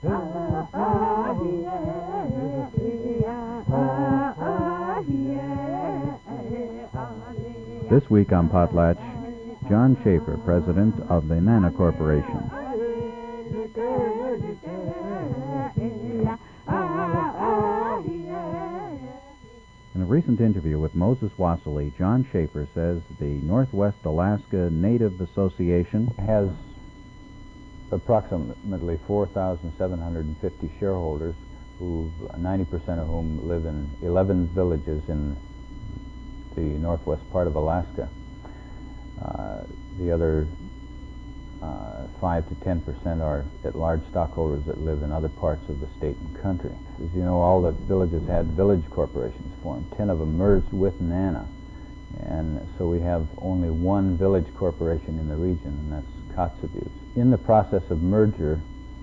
This week on Potlatch, John Schaefer, president of the NANA Corporation. In a recent interview with Moses Wassily, John Schaefer says the Northwest Alaska Native Association has approximately 4,750 shareholders, 90% of whom live in 11 villages in the northwest part of Alaska. The other 5 to 10% are at-large stockholders that live in other parts of the state and country. As you know, all the villages had village corporations formed. 10 of them merged with NANA, and so we have only one village corporation in the region, and that's Kotzebue. In the process of merger,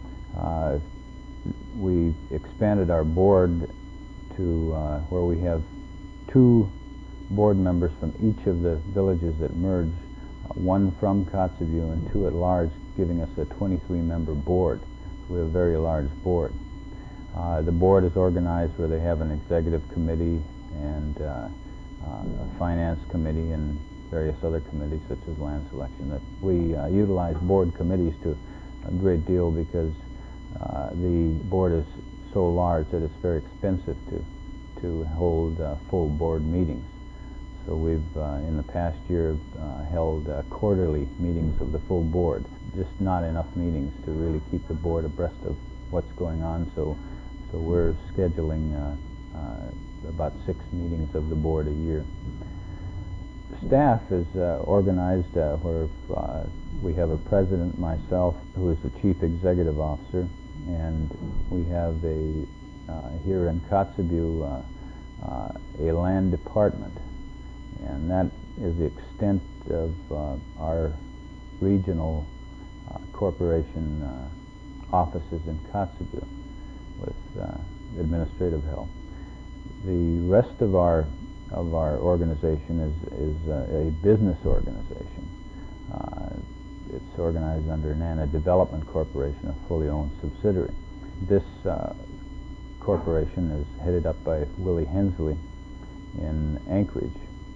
we expanded our board to where we have 2 board members from each of the villages that merged, one from Kotzebue and 2 at large, giving us a 23-member board. We have a very large board. The board is organized where they have an executive committee and a finance committee and various other committees such as land selection. That we utilize board committees to a great deal because the board is so large that it's very expensive to hold full board meetings. So we've, in the past year, held quarterly meetings of the full board. Just not enough meetings to really keep the board abreast of what's going on. So we're scheduling about 6 meetings of the board a year. Staff is organized where we have a president, myself, who is the chief executive officer, and we have here in Kotzebue a land department. And that is the extent of our regional corporation offices in Kotzebue with administrative help. The rest of our organization is a business organization. It's organized under NANA Development Corporation, a fully owned subsidiary. This corporation is headed up by Willie Hensley in Anchorage.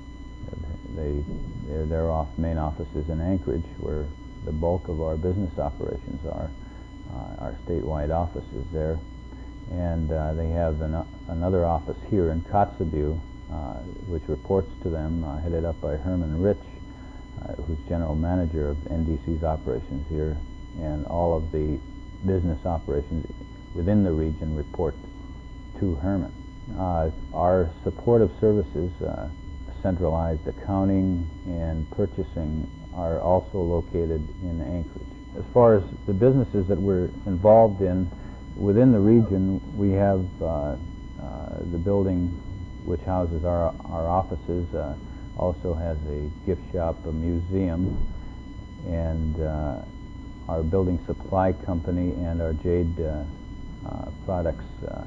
Their main office is in Anchorage, where the bulk of our business operations are. Our statewide office is there. And they have another office here in Kotzebue, which reports to them, headed up by Herman Rich, who's general manager of NDC's operations here. And all of the business operations within the region report to Herman. Our supportive services, centralized accounting and purchasing, are also located in Anchorage. As far as the businesses that we're involved in within the region, we have the building which houses our offices, also has a gift shop, a museum, and our building supply company and our Jade Products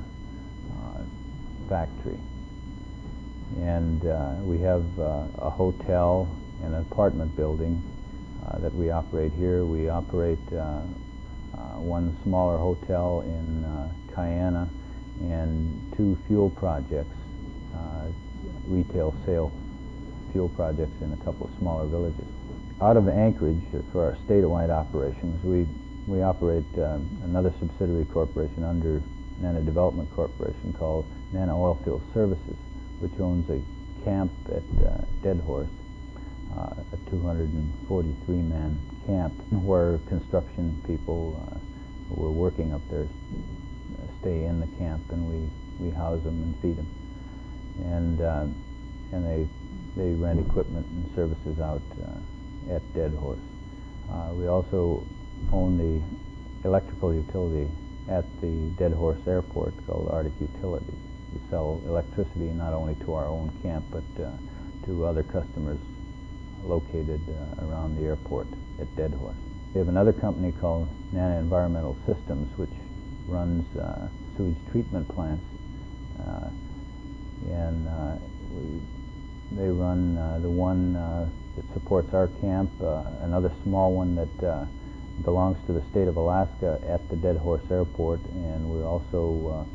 factory. And we have a hotel and an apartment building that we operate here. We operate one smaller hotel in Kiana and 2 fuel projects, retail sale fuel projects in a couple of smaller villages. Out of Anchorage, for our statewide operations, we operate another subsidiary corporation under NANA Development Corporation called NANA Oilfield Services, which owns a camp at Dead Horse, a 243-man camp where construction people who are working up there stay in the camp, and we house them and feed them. And they rent equipment and services out at Dead Horse. We also own the electrical utility at the Dead Horse Airport called Arctic Utilities. We sell electricity not only to our own camp but to other customers located around the airport at Dead Horse. We have another company called NANA Environmental Systems, which runs sewage treatment plants, and they run the one that supports our camp, another small one that belongs to the state of Alaska at the Dead Horse Airport, and we're also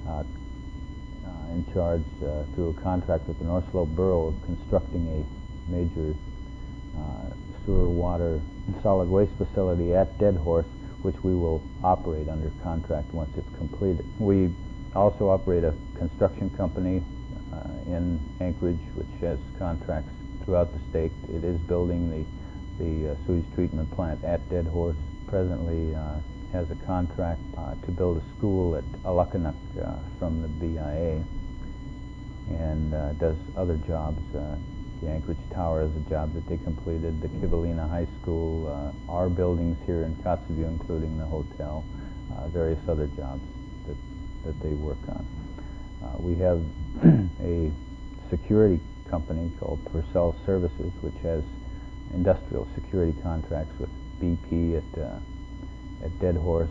in charge through a contract with the North Slope Borough of constructing a major sewer, water, and solid waste facility at Dead Horse, which we will operate under contract once it's completed. We also operate a construction company in Anchorage, which has contracts throughout the state. It is building the sewage treatment plant at Dead Horse. Presently has a contract to build a school at Alakanak from the BIA, and does other jobs. The Anchorage Tower is a job that they completed, the Kivalina High School, our buildings here in Kotzebue, including the hotel, various other jobs that they work on. We have a security company called Purcell Services, which has industrial security contracts with BP at Dead Horse.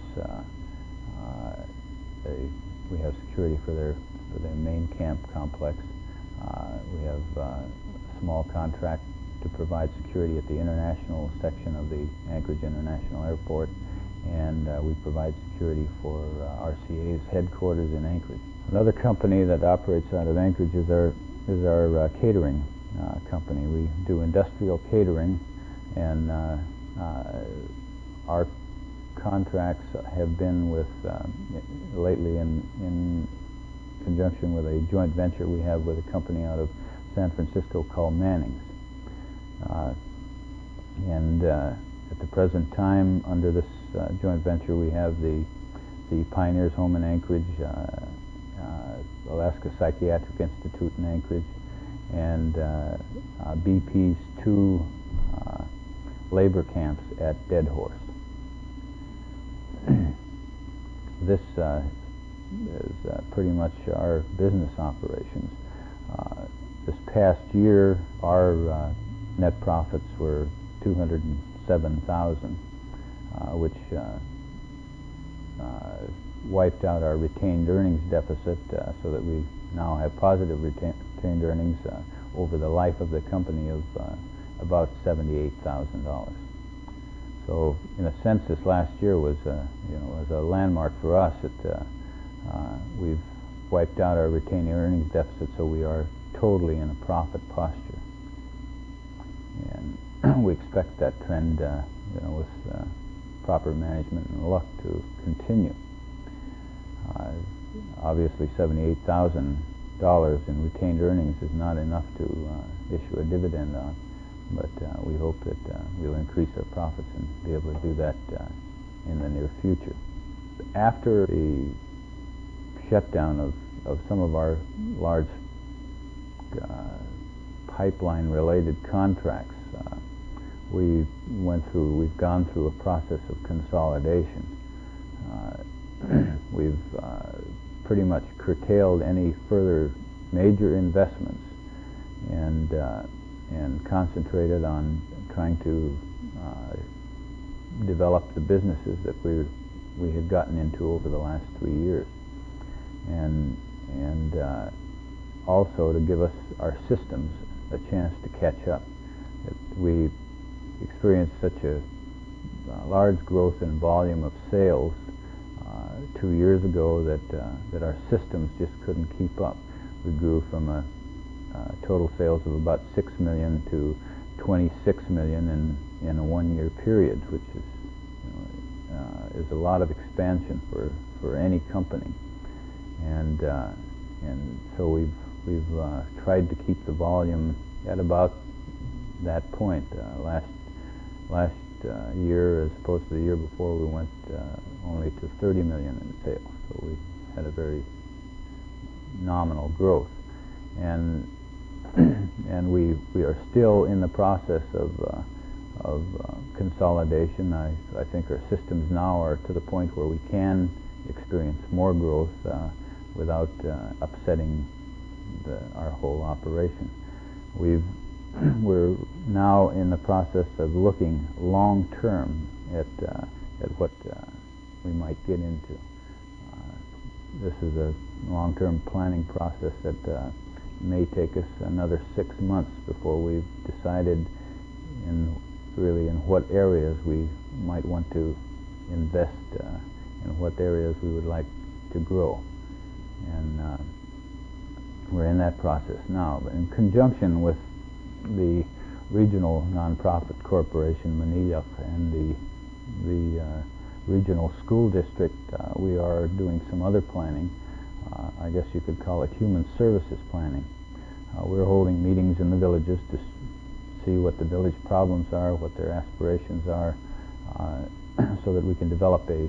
We have security for their main camp complex. We have a small contract to provide security at the international section of the Anchorage International Airport, and we provide security for RCA's headquarters in Anchorage. Another company that operates out of Anchorage is our catering company. We do industrial catering, and our contracts have been with lately in conjunction with a joint venture we have with a company out of San Francisco called Manning's. At the present time, under this joint venture, we have the Pioneers Home in Anchorage, Alaska Psychiatric Institute in Anchorage, and BP's 2 labor camps at Dead Horse. This is pretty much our business operations. This past year, our net profits were $207,000, which wiped out our retained earnings deficit, so that we now have positive retained earnings over the life of the company of about $78,000. So, in a sense, this last year was was a landmark for us. We've wiped out our retained earnings deficit, so we are totally in a profit posture, and we expect that trend, with proper management and luck, to continue. Obviously, $78,000 in retained earnings is not enough to issue a dividend on, but we hope that we'll increase our profits and be able to do that in the near future. After the shutdown of some of our large pipeline-related contracts, we've gone through a process of consolidation. We've pretty much curtailed any further major investments and concentrated on trying to develop the businesses that we had gotten into over the last 3 years, and also to give us our systems a chance to catch up. We experienced such a large growth in volume of sales 2 years ago that our systems just couldn't keep up. We grew from a total sales of about $6 million to $26 million in a 1-year period, which is a lot of expansion for any company, and so we've tried to keep the volume at about that point. Last year, as opposed to the year before, we went only to $30 million in sales, so we had a very nominal growth, and we are still in the process of consolidation. I think our systems now are to the point where we can experience more growth without upsetting our whole operation. We're now in the process of looking long term at what we might get into. This is a long-term planning process that may take us another 6 months before we've decided in really in what areas we might want to invest, in what areas we would like to grow. And we're in that process now. But in conjunction with the regional nonprofit corporation, Manilyak, and the regional school district, we are doing some other planning. I guess you could call it human services planning. We're holding meetings in the villages to see what the village problems are, what their aspirations are, so that we can develop a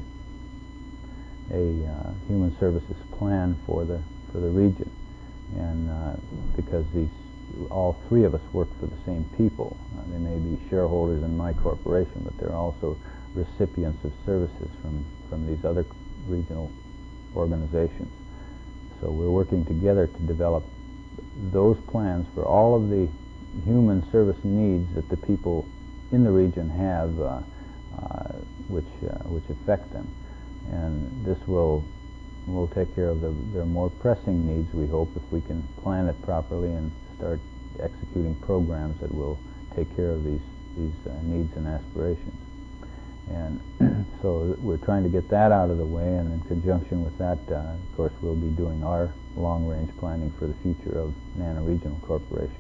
human services plan for the region. And because all three of us work for the same people, they may be shareholders in my corporation, but they're also recipients of services from these other regional organizations. So we're working together to develop those plans for all of the human service needs that the people in the region have, which affect them. And this will take care of their more pressing needs, we hope, if we can plan it properly and start executing programs that will take care of these needs and aspirations. And so we're trying to get that out of the way, and in conjunction with that, of course, we'll be doing our long-range planning for the future of NANA Regional Corporation.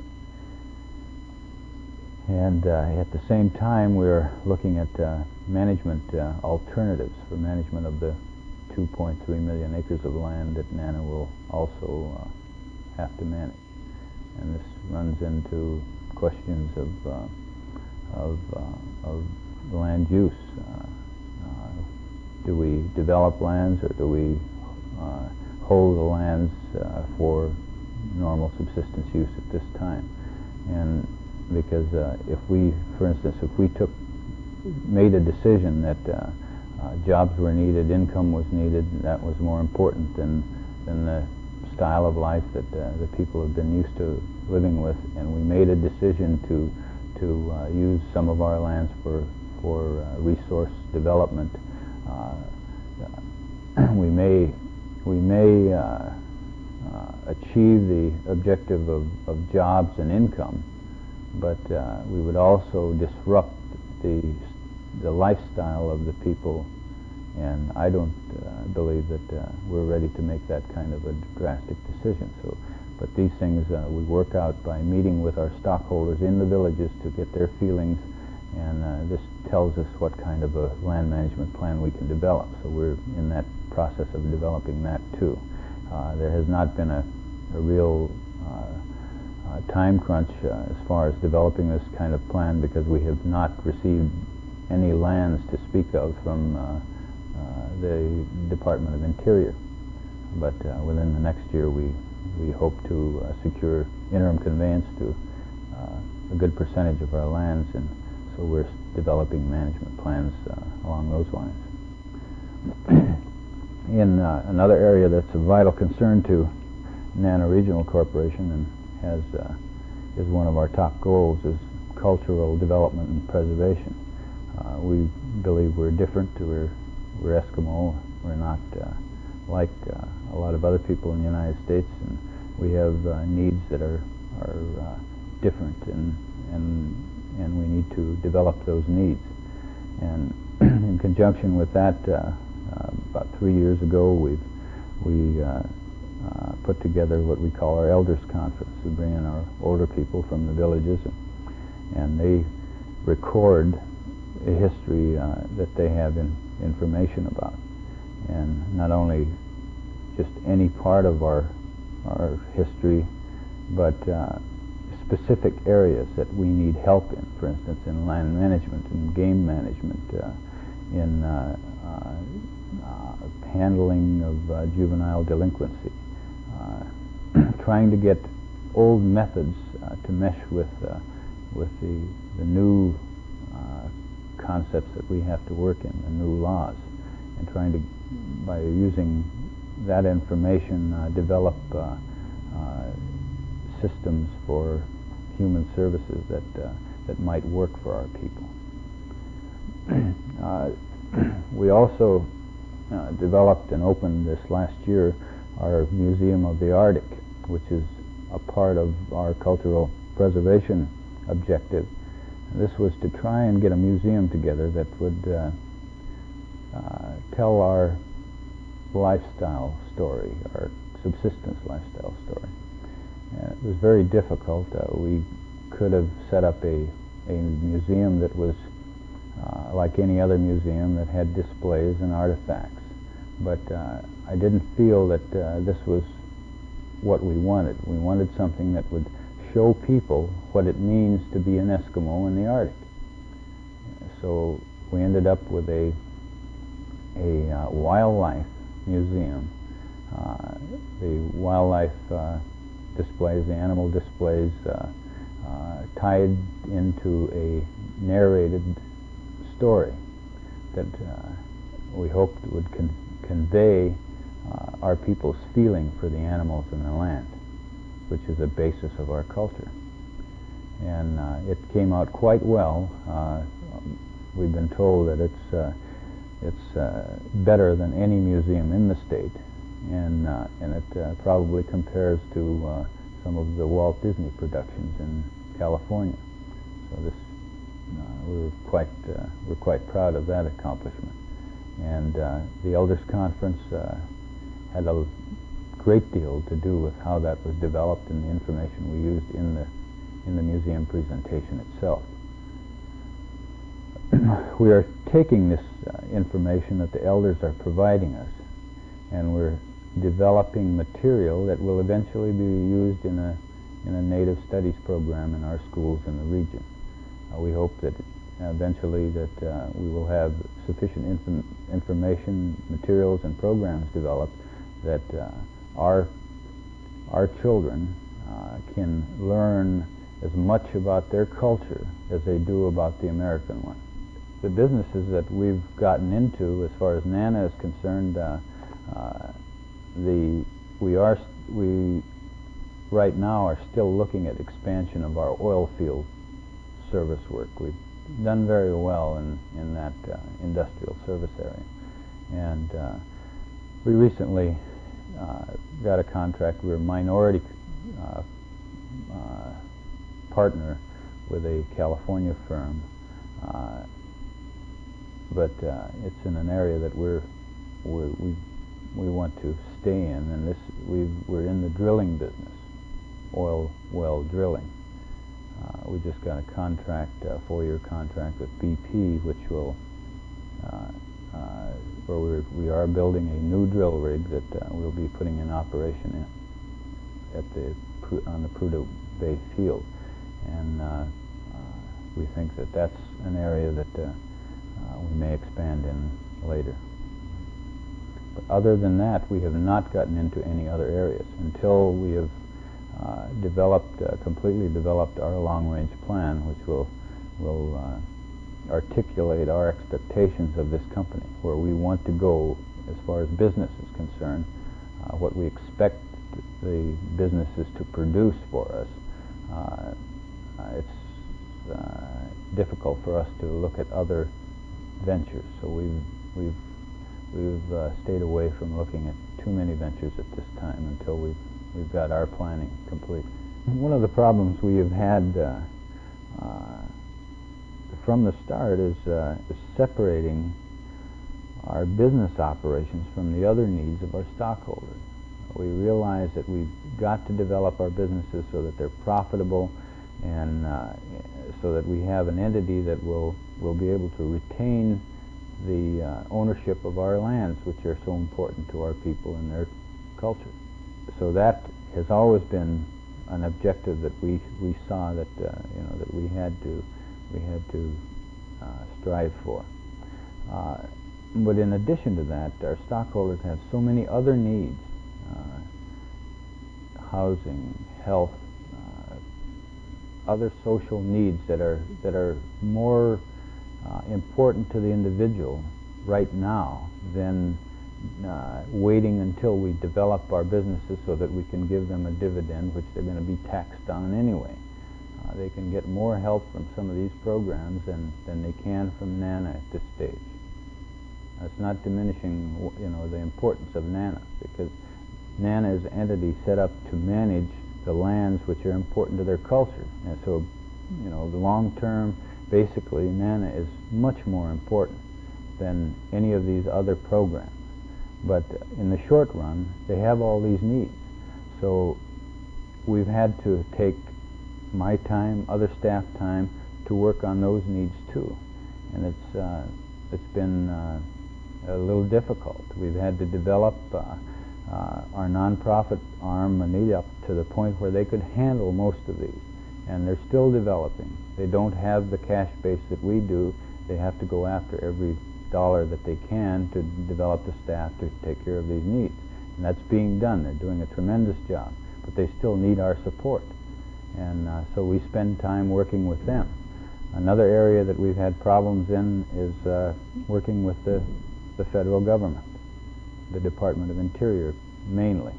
And at the same time, we're looking at management alternatives for management of the 2.3 million acres of land that NANA will also have to manage. And this runs into questions of land use. Do we develop lands, or do we hold the lands for normal subsistence use at this time? And because if we, for instance, made a decision that jobs were needed, income was needed, that was more important than the style of life that the people have been used to living with, and we made a decision to use some of our lands for resource development, we may achieve the objective of jobs and income, but we would also disrupt the lifestyle of the people, and I don't believe that we're ready to make that kind of a drastic decision. But these things we work out by meeting with our stockholders in the villages to get their feelings, and this tells us what kind of a land management plan we can develop. So we're in that process of developing that too. There has not been a real time crunch as far as developing this kind of plan, because we have not received any lands to speak of from the Department of Interior. But within the next year, we hope to secure interim conveyance to a good percentage of our lands, and so we're developing management plans along those lines. In another area that's of vital concern to NANA Regional Corporation, and is one of our top goals, is cultural development and preservation. We believe we're different. We're Eskimo. We're not like a lot of other people in the United States, and we have needs that are different, and we need to develop those needs. And in conjunction with that, about 3 years ago, we put together what we call our Elders Conference. We bring in our older people from the villages, and they record a history that they have information about, and not only just any part of our history, but specific areas that we need help in. For instance, in land management, in game management, in handling of juvenile delinquency, trying to get old methods to mesh with the new concepts that we have to work in, the new laws, and trying to, by using that information, develop systems for human services that might work for our people. We also developed and opened this last year our Museum of the Arctic, which is a part of our cultural preservation objective, This was to try and get a museum together that would tell our lifestyle story, our subsistence lifestyle story. It was very difficult. We could have set up a museum that was like any other museum that had displays and artifacts, but I didn't feel that this was what we wanted. We wanted something that would show people what it means to be an Eskimo in the Arctic. So we ended up with a wildlife museum. The wildlife displays, the animal displays, tied into a narrated story that we hoped would convey our people's feeling for the animals in the land, which is a basis of our culture. And it came out quite well. We've been told that it's better than any museum in the state, and it probably compares to some of the Walt Disney productions in California. So this we're quite proud of that accomplishment. And the Elders Conference had a great deal to do with how that was developed and the information we used in the museum presentation itself. We are taking this information that the elders are providing us, and we're developing material that will eventually be used in a Native Studies program in our schools in the region. We hope that eventually that we will have sufficient information, materials, and programs developed that our children can learn as much about their culture as they do about the American one. The businesses that we've gotten into, as far as NANA is concerned, we right now are still looking at expansion of our oil field service work. We've done very well in that industrial service area, and we recently got a contract. We're a minority partner with a California firm, but it's in an area that we want to stay in, and we're in the drilling business, oil well drilling. We just got a contract, a 4-year contract with BP, which will where we are building a new drill rig that we'll be putting in operation on the Prudhoe Bay field, and we think that that's an area that we may expand in later. But other than that, we have not gotten into any other areas until we have completely developed our long-range plan, which will articulate our expectations of this company, where we want to go as far as business is concerned, what we expect the businesses to produce for us. It's difficult for us to look at other ventures, so we've stayed away from looking at too many ventures at this time until we've got our planning complete. One of the problems we have had from the start is separating our business operations from the other needs of our stockholders. We realize that we've got to develop our businesses so that they're profitable, and so that we have an entity that will be able to retain the ownership of our lands, which are so important to our people and their culture. So that has always been an objective that we saw that that we had to strive for. But in addition to that, our stockholders have so many other needs: housing, health, other social needs that are more important to the individual right now than waiting until we develop our businesses so that we can give them a dividend, which they're going to be taxed on anyway. They can get more help from some of these programs than they can from NANA at this stage. That's not diminishing, the importance of NANA, because NANA is an entity set up to manage the lands which are important to their culture. And so, the long term, basically NANA is much more important than any of these other programs. But in the short run, they have all these needs. So we've had to take my time, other staff time, to work on those needs too. And it's been a little difficult. We've had to develop our nonprofit arm, Manita, up to the point where they could handle most of these. And they're still developing. They don't have the cash base that we do. They have to go after every dollar that they can to develop the staff to take care of these needs. And that's being done. They're doing a tremendous job. But they still need our support. And so we spend time working with them. Another area that we've had problems in is working with the federal government, the Department of Interior mainly.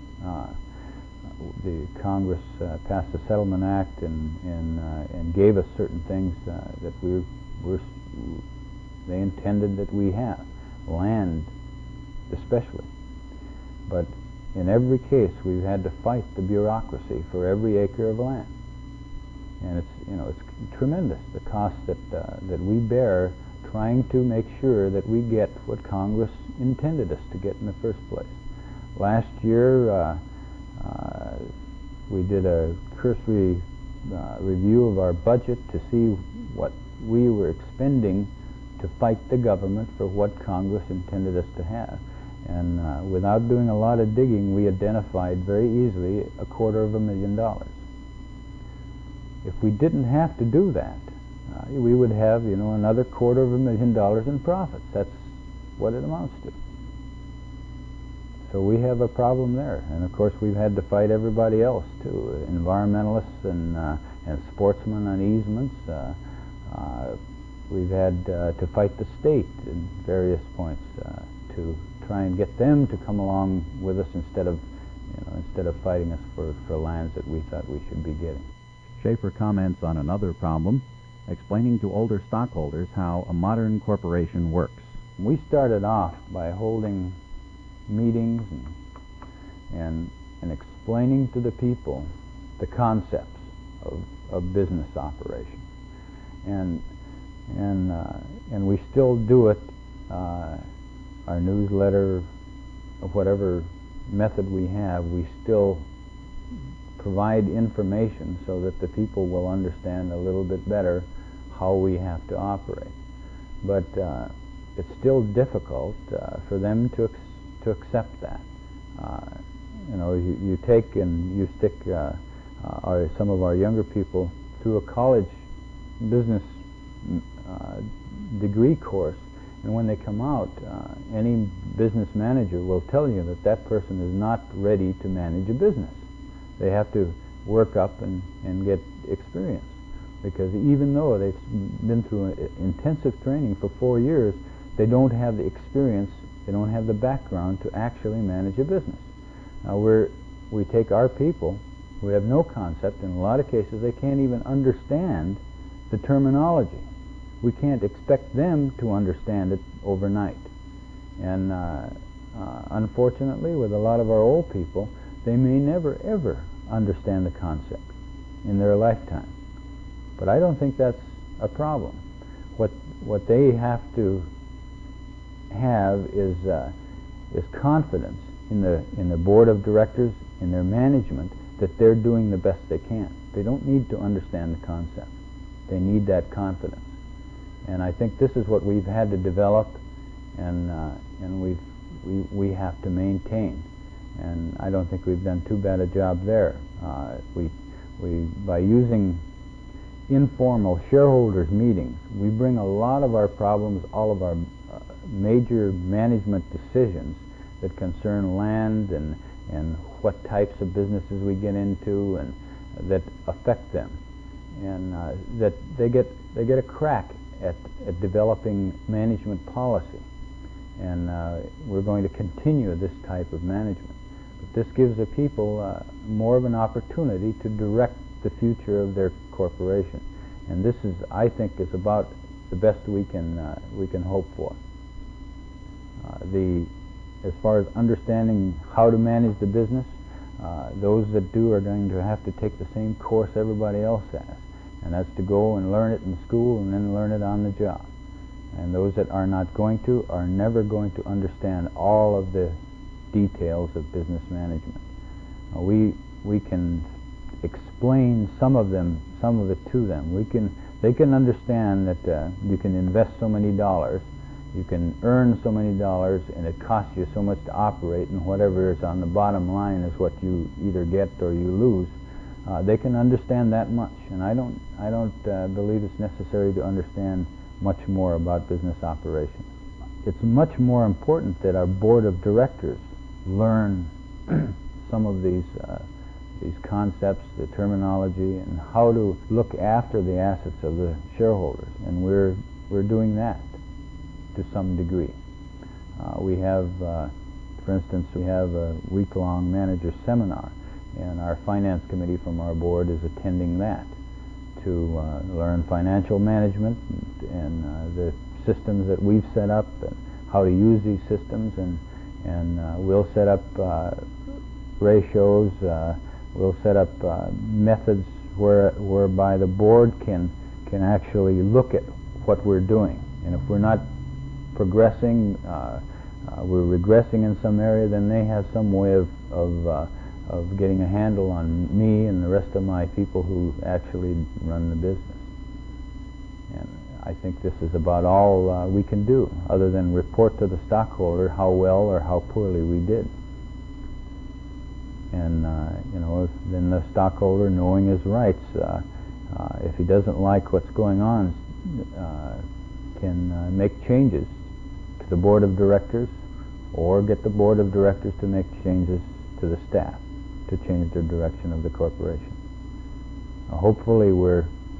The Congress passed the Settlement Act and gave us certain things that they intended that we have, land especially. But in every case, we've had to fight the bureaucracy for every acre of land, and it's tremendous the cost that we bear trying to make sure that we get what Congress intended us to get in the first place. Last year, we did a cursory review of our budget to see what we were expending to fight the government for what Congress intended us to have. And without doing a lot of digging, we identified very easily $250,000. If we didn't have to do that, we would have, another $250,000 in profits. That's what it amounts to. So we have a problem there. And of course, we've had to fight everybody else too, environmentalists and sportsmen on easements. We've had to fight the state in various points to try and get them to come along with us instead of fighting us for lands that we thought we should be getting. Schaefer comments on another problem, explaining to older stockholders how a modern corporation works. We started off by holding meetings and explaining to the people the concepts of business operation, and we still do it. Our newsletter, of whatever method we have, we still provide information so that the people will understand a little bit better how we have to operate. But it's still difficult for them to accept that. You take and you stick some of our younger people through a college business degree course, and when they come out, any business manager will tell you that that person is not ready to manage a business. They have to work up and get experience, because even though they've been through intensive training for 4 years, they don't have the experience, they don't have the background to actually manage a business. Now we take our people who have no concept. In a lot of cases, they can't even understand the terminology. We can't expect them to understand it overnight. And unfortunately, with a lot of our old people, they may never, ever understand the concept in their lifetime. But I don't think that's a problem. What they have to have is confidence in the board of directors, in their management, that they're doing the best they can. They don't need to understand the concept. They need that confidence. And I think this is what we've had to develop, and we have to maintain. And I don't think we've done too bad a job there. By using informal shareholders meetings, we bring a lot of our problems, all of our major management decisions that concern land and what types of businesses we get into and that affect them, and that they get a crack at developing management policy. And we're going to continue this type of management. But this gives the people more of an opportunity to direct the future of their corporation. And this is, I think, is about the best we can hope for. As far as understanding how to manage the business, those that do are going to have to take the same course everybody else has. and that's to go and learn it in school and then learn it on the job. And those that are not going to are never going to understand all of the details of business management. We can explain some of it to them. They can understand that you can invest so many dollars, you can earn so many dollars, and it costs you so much to operate, and whatever is on the bottom line is what you either get or you lose. They can understand that much, and I don't believe it's necessary to understand much more about business operations. It's much more important that our board of directors learn some of these concepts, the terminology, and how to look after the assets of the shareholders. And we're doing that to some degree. We have, for instance, we have a week-long manager seminar, and our finance committee from our board is attending that to learn financial management and the systems that we've set up and how to use these systems, and we'll set up ratios, we'll set up methods whereby the board can actually look at what we're doing, and if we're not progressing, we're regressing in some area, then they have some way of getting a handle on me and the rest of my people who actually run the business. And I think this is about all we can do, other than report to the stockholder how well or how poorly we did. And then the stockholder, knowing his rights, if he doesn't like what's going on, can make changes to the board of directors, or get the board of directors to make changes to the staff to change the direction of the corporation. Hopefully we're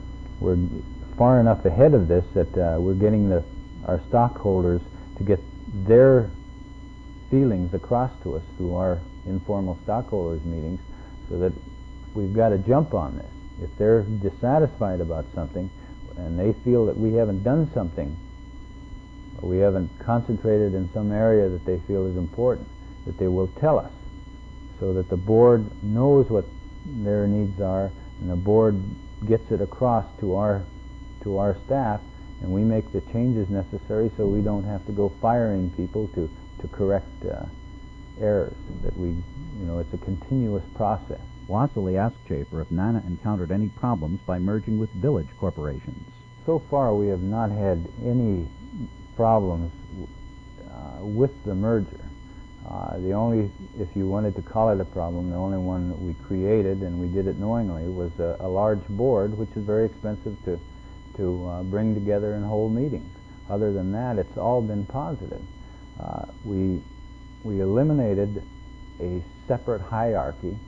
far enough ahead of this that we're getting our stockholders to get their feelings across to us through our informal stockholders meetings, so that we've got to jump on this. If they're dissatisfied about something and they feel that we haven't done something, or we haven't concentrated in some area that they feel is important, that they will tell us, so that the board knows what their needs are, and the board gets it across to our staff, and we make the changes necessary so we don't have to go firing people to correct errors. That it's a continuous process. Wassily asked Schaefer if NANA encountered any problems by merging with village corporations. So far we have not had any problems with the merger. The only, if you wanted to call it a problem, the only one that we created, and we did it knowingly, was a large board, which is very expensive to bring together and hold meetings. Other than that, it's all been positive. We eliminated a separate hierarchy.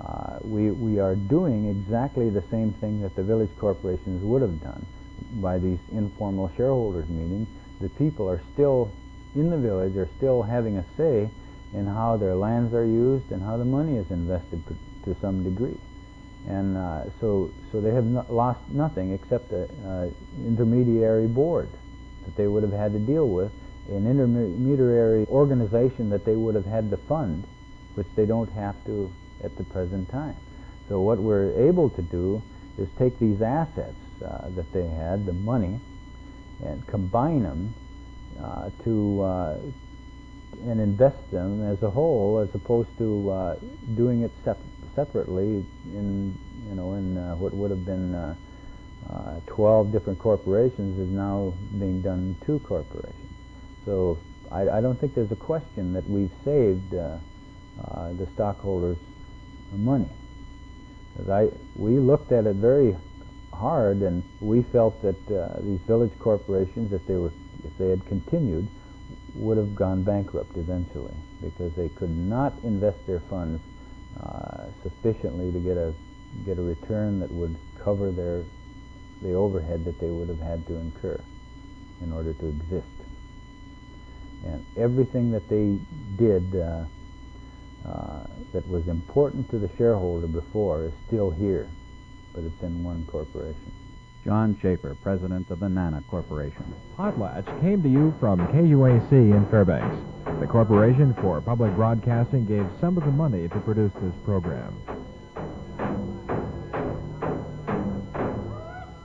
We are doing exactly the same thing that the village corporations would have done by these informal shareholders meetings. The people are still in the village, are still having a say in how their lands are used and how the money is invested to some degree. And so they have lost nothing except an intermediary board that they would have had to deal with, an intermediary organization that they would have had to fund, which they don't have to at the present time. So what we're able to do is take these assets that they had, the money, and combine them and invest them as a whole, as opposed to doing it separately in what would have been 12 different corporations is now being done in 2 corporations. So I don't think there's a question that we've saved the stockholders money. We looked at it very hard, and we felt that these village corporations, if they had continued, would have gone bankrupt eventually, because they could not invest their funds sufficiently to get a return that would cover the overhead that they would have had to incur in order to exist. And everything that they did that was important to the shareholder before is still here, but it's in one corporation. John Schaefer, president of the NANA Corporation. Potlatch came to you from KUAC in Fairbanks. The Corporation for Public Broadcasting gave some of the money to produce this program.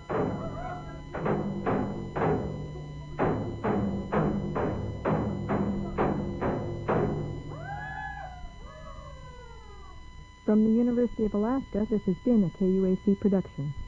From the University of Alaska, this has been a KUAC production.